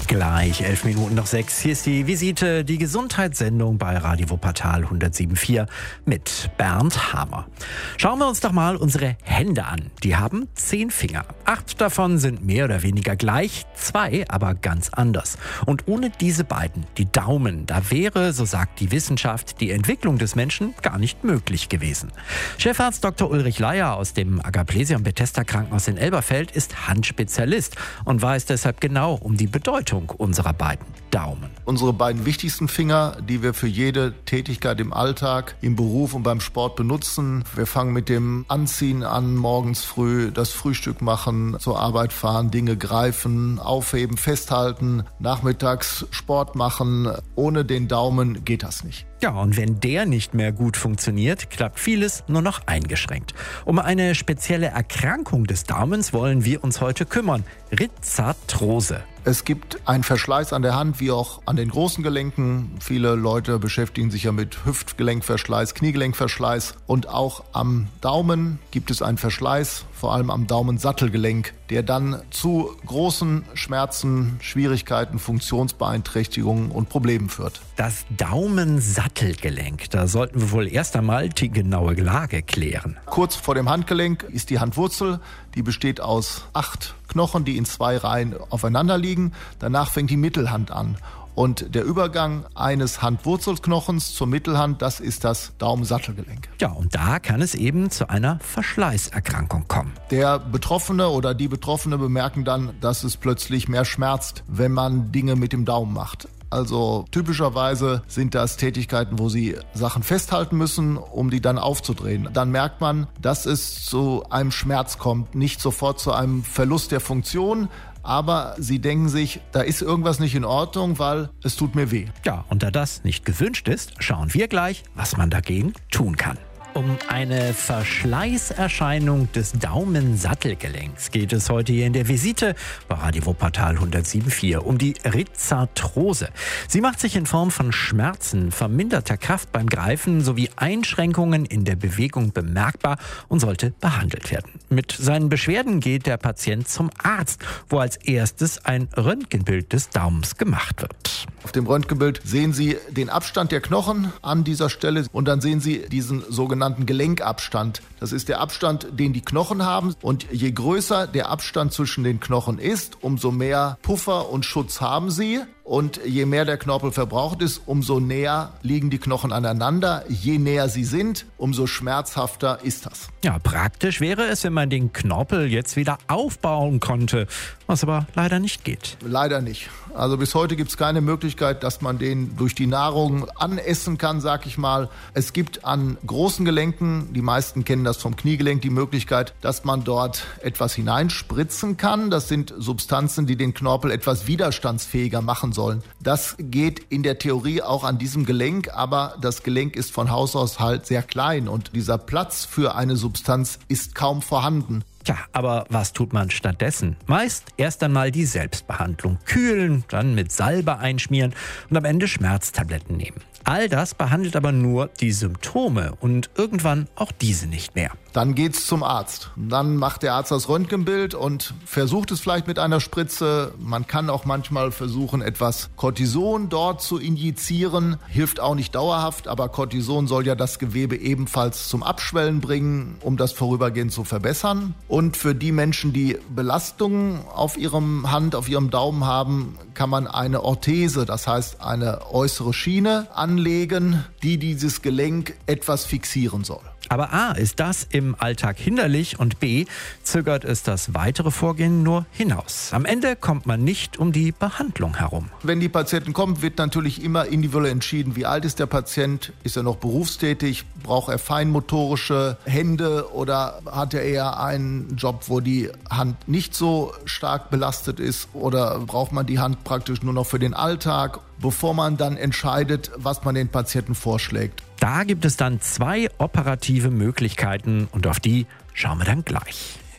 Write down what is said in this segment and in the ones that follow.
Gleich 11 Minuten nach 6. Hier ist die Visite, die Gesundheitssendung bei Radio Wuppertal 107.4 mit Bernd Hamer. Schauen wir uns doch mal unsere Hände an. Die haben 10 Finger. 8 davon sind mehr oder weniger gleich, 2 aber ganz anders. Und ohne diese beiden, die Daumen, da wäre, so sagt die Wissenschaft, die Entwicklung des Menschen gar nicht möglich gewesen. Chefarzt Dr. Ulrich Leier aus dem Agaplesiam Bethesda Krankenhaus in Elberfeld ist Handspezialist und weiß deshalb genau um die Bedeutung unserer beiden Daumen. Unsere beiden wichtigsten Finger, die wir für jede Tätigkeit im Alltag, im Beruf und beim Sport benutzen. Wir fangen mit dem Anziehen an, morgens früh das Frühstück machen, zur Arbeit fahren, Dinge greifen, aufheben, festhalten, nachmittags Sport machen. Ohne den Daumen geht das nicht. Ja, und wenn der nicht mehr gut funktioniert, klappt vieles nur noch eingeschränkt. Um eine spezielle Erkrankung des Daumens wollen wir uns heute kümmern. Rhizarthrose. Es gibt einen Verschleiß an der Hand, wie auch an den großen Gelenken. Viele Leute beschäftigen sich ja mit Hüftgelenkverschleiß, Kniegelenkverschleiß. Und auch am Daumen gibt es einen Verschleiß, vor allem am Daumensattelgelenk, der dann zu großen Schmerzen, Schwierigkeiten, Funktionsbeeinträchtigungen und Problemen führt. Das Daumensattelgelenk, da sollten wir wohl erst einmal die genaue Lage klären. Kurz vor dem Handgelenk ist die Handwurzel. Die besteht aus 8 Knochen, die in 2 Reihen aufeinander liegen. Danach fängt die Mittelhand an. Und der Übergang eines Handwurzelknochens zur Mittelhand, das ist das Daumensattelgelenk. Ja, und da kann es eben zu einer Verschleißerkrankung kommen. Der Betroffene oder die Betroffene bemerken dann, dass es plötzlich mehr schmerzt, wenn man Dinge mit dem Daumen macht. Also typischerweise sind das Tätigkeiten, wo sie Sachen festhalten müssen, um die dann aufzudrehen. Dann merkt man, dass es zu einem Schmerz kommt, nicht sofort zu einem Verlust der Funktion, aber sie denken sich, da ist irgendwas nicht in Ordnung, weil es tut mir weh. Ja, und da das nicht gewünscht ist, schauen wir gleich, was man dagegen tun kann. Um eine Verschleißerscheinung des Daumensattelgelenks geht es heute hier in der Visite bei Radio Wuppertal 107.4 um die Rhizarthrose. Sie macht sich in Form von Schmerzen, verminderter Kraft beim Greifen sowie Einschränkungen in der Bewegung bemerkbar und sollte behandelt werden. Mit seinen Beschwerden geht der Patient zum Arzt, wo als erstes ein Röntgenbild des Daumens gemacht wird. Auf dem Röntgenbild sehen Sie den Abstand der Knochen an dieser Stelle und dann sehen Sie diesen sogenannten Gelenkabstand. Das ist der Abstand, den die Knochen haben. Und je größer der Abstand zwischen den Knochen ist, umso mehr Puffer und Schutz haben sie. Und je mehr der Knorpel verbraucht ist, umso näher liegen die Knochen aneinander. Je näher sie sind, umso schmerzhafter ist das. Ja, praktisch wäre es, wenn man den Knorpel jetzt wieder aufbauen konnte, was aber leider nicht geht. Leider nicht. Also bis heute gibt es keine Möglichkeit, dass man den durch die Nahrung anessen kann, sag ich mal. Es gibt an großen Gelenken, die meisten kennen das vom Kniegelenk, die Möglichkeit, dass man dort etwas hineinspritzen kann. Das sind Substanzen, die den Knorpel etwas widerstandsfähiger machen sollen. Das geht in der Theorie auch an diesem Gelenk, aber das Gelenk ist von Haus aus halt sehr klein und dieser Platz für eine Substanz ist kaum vorhanden. Tja, aber was tut man stattdessen? Meist erst einmal die Selbstbehandlung. Kühlen, dann mit Salbe einschmieren und am Ende Schmerztabletten nehmen. All das behandelt aber nur die Symptome und irgendwann auch diese nicht mehr. Dann geht's zum Arzt. Dann macht der Arzt das Röntgenbild und versucht es vielleicht mit einer Spritze. Man kann auch manchmal versuchen, etwas Cortison dort zu injizieren. Hilft auch nicht dauerhaft, aber Cortison soll ja das Gewebe ebenfalls zum Abschwellen bringen, um das vorübergehend zu verbessern. Und für die Menschen, die Belastungen auf ihrem Daumen haben, kann man eine Orthese, das heißt eine äußere Schiene, anlegen, die dieses Gelenk etwas fixieren soll. Aber A, ist das im Alltag hinderlich und B, zögert es das weitere Vorgehen nur hinaus. Am Ende kommt man nicht um die Behandlung herum. Wenn die Patienten kommen, wird natürlich immer individuell entschieden, wie alt ist der Patient, ist er noch berufstätig, braucht er feinmotorische Hände oder hat er eher einen Job, wo die Hand nicht so stark belastet ist oder braucht man die Hand praktisch nur noch für den Alltag, bevor man dann entscheidet, was man den Patienten vorschlägt. Da gibt es dann 2 operative Möglichkeiten und auf die schauen wir dann gleich.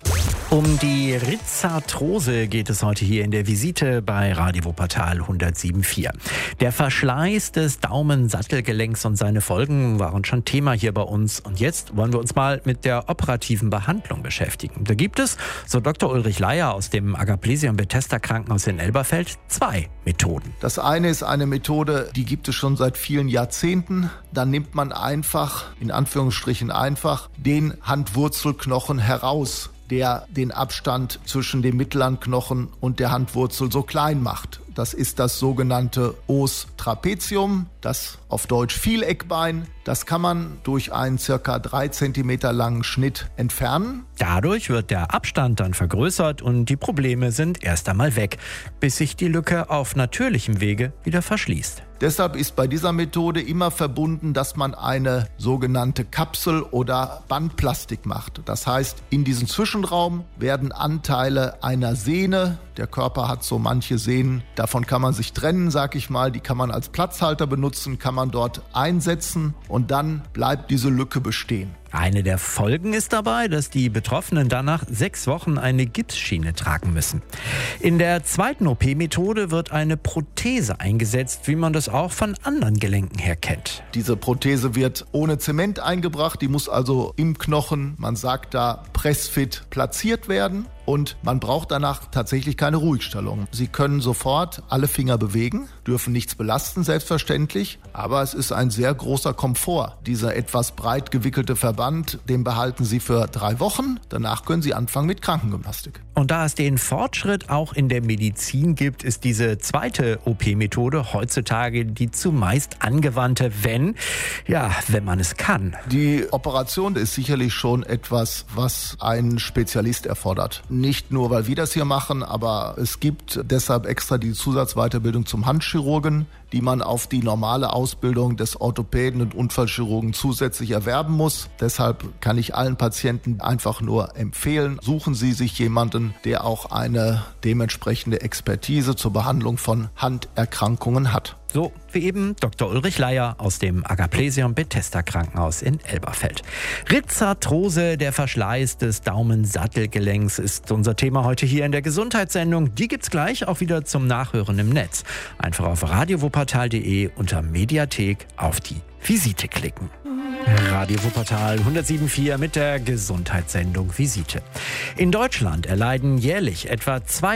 Um die Rhizarthrose geht es heute hier in der Visite bei Radio Wuppertal 107.4. Der Verschleiß des Daumensattelgelenks und seine Folgen waren schon Thema hier bei uns. Und jetzt wollen wir uns mal mit der operativen Behandlung beschäftigen. Da gibt es, so Dr. Ulrich Leier aus dem Agaplesion Bethesda Krankenhaus in Elberfeld, 2 Methoden. Das eine ist eine Methode, die gibt es schon seit vielen Jahrzehnten. Da nimmt man einfach, in Anführungsstrichen einfach, den Handwurzelknochen heraus, der den Abstand zwischen dem mittleren Knochen und der Handwurzel so klein macht. Das ist das sogenannte Os trapezium, das auf Deutsch Vieleckbein. Das kann man durch einen ca. 3 cm langen Schnitt entfernen. Dadurch wird der Abstand dann vergrößert und die Probleme sind erst einmal weg, bis sich die Lücke auf natürlichem Wege wieder verschließt. Deshalb ist bei dieser Methode immer verbunden, dass man eine sogenannte Kapsel oder Bandplastik macht. Das heißt, in diesem Zwischenraum werden Anteile einer Sehne, der Körper hat so manche Sehnen, davon kann man sich trennen, sag ich mal, die kann man als Platzhalter benutzen, kann man dort einsetzen und dann bleibt diese Lücke bestehen. Eine der Folgen ist dabei, dass die Betroffenen danach 6 Wochen eine Gipsschiene tragen müssen. In der zweiten OP-Methode wird eine Prothese eingesetzt, wie man das auch von anderen Gelenken her kennt. Diese Prothese wird ohne Zement eingebracht, die muss also im Knochen, man sagt da pressfit, platziert werden. Und man braucht danach tatsächlich keine Ruhigstellung. Sie können sofort alle Finger bewegen, dürfen nichts belasten, selbstverständlich. Aber es ist ein sehr großer Komfort. Dieser etwas breit gewickelte Verband, den behalten Sie für 3 Wochen. Danach können Sie anfangen mit Krankengymnastik. Und da es den Fortschritt auch in der Medizin gibt, ist diese zweite OP-Methode heutzutage die zumeist angewandte, wenn man es kann. Die Operation ist sicherlich schon etwas, was ein Spezialist erfordert. Nicht nur, weil wir das hier machen, aber es gibt deshalb extra die Zusatzweiterbildung zum Handchirurgen, die man auf die normale Ausbildung des Orthopäden und Unfallchirurgen zusätzlich erwerben muss. Deshalb kann ich allen Patienten einfach nur empfehlen, suchen Sie sich jemanden, der auch eine dementsprechende Expertise zur Behandlung von Handerkrankungen hat. So wie eben Dr. Ulrich Leier aus dem Agaplesion Bethesda Krankenhaus in Elberfeld. Rhizarthrose, der Verschleiß des Daumensattelgelenks, ist unser Thema heute hier in der Gesundheitssendung. Die gibt's gleich auch wieder zum Nachhören im Netz. Einfach auf radiowuppertal.de unter Mediathek auf die Visite klicken. Radio Wuppertal 107.4 mit der Gesundheitssendung Visite. In Deutschland erleiden jährlich etwa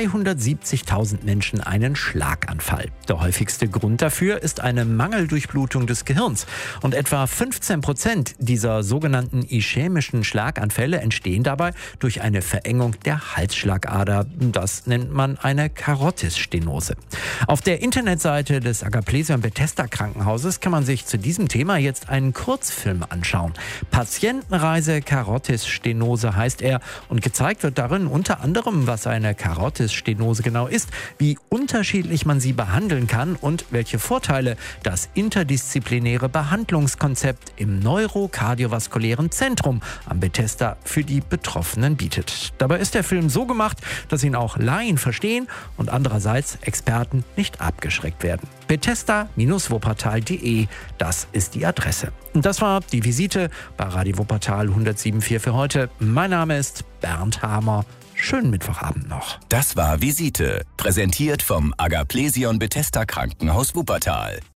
270.000 Menschen einen Schlaganfall. Der häufigste Grund dafür ist eine Mangeldurchblutung des Gehirns. Und etwa 15% dieser sogenannten ischämischen Schlaganfälle entstehen dabei durch eine Verengung der Halsschlagader. Das nennt man eine Karotisstenose. Auf der Internetseite des Agaplesion Bethesda Krankenhauses kann man sich zu diesem Thema jetzt einen Kurzfilm anschauen. Patientenreise Karotisstenose heißt er und gezeigt wird darin unter anderem, was eine Karotisstenose genau ist, wie unterschiedlich man sie behandeln kann und welche Vorteile das interdisziplinäre Behandlungskonzept im Neurokardiovaskulären Zentrum am Bethesda für die Betroffenen bietet. Dabei ist der Film so gemacht, dass ihn auch Laien verstehen und andererseits Experten nicht abgeschreckt werden. Bethesda-wuppertal.de, das ist die Adresse. Und das war die Visite bei Radio Wuppertal 107.4 für heute. Mein Name ist Bernd Hamer. Schönen Mittwochabend noch. Das war Visite, präsentiert vom Agaplesion Bethesda Krankenhaus Wuppertal.